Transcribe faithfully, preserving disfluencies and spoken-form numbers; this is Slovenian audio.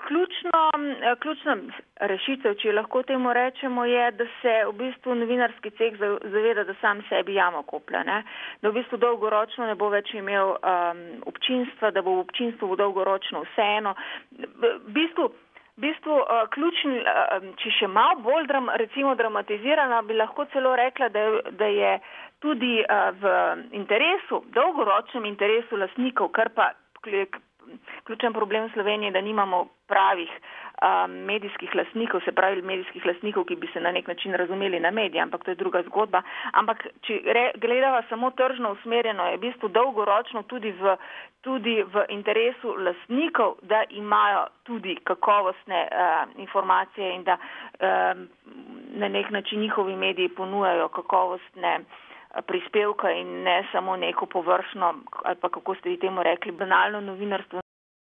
ključno, ključna rešitev, če lahko temu rečemo, je, da se v bistvu novinarski ceh zaveda, da sam sebi jamo koplja, ne? Da v bistvu dolgoročno ne bo več imel um, občinstva, da bo v občinstvu dolgoročno vseeno. V bistvu, v bistvu uh, ključni, uh, če še malo bolj dram, recimo dramatizirana, bi lahko celo rekla, da, da je tudi uh, v interesu, dolgoročnem interesu lastnikov, kar pa ključen problem v Sloveniji, da nimamo pravih um, medijskih lastnikov, se pravi medijskih lastnikov, ki bi se na nek način razumeli na medije, ampak to je druga zgodba. Ampak, če re, gledava samo tržno usmerjeno, je v bistvu dolgoročno tudi v, tudi v interesu lastnikov, da imajo tudi kakovostne uh, informacije in da uh, na nek način njihovi mediji ponujajo kakovostne prispevka in ne samo neko površno, ali pa kako ste vi temu rekli, banalno novinarstvo.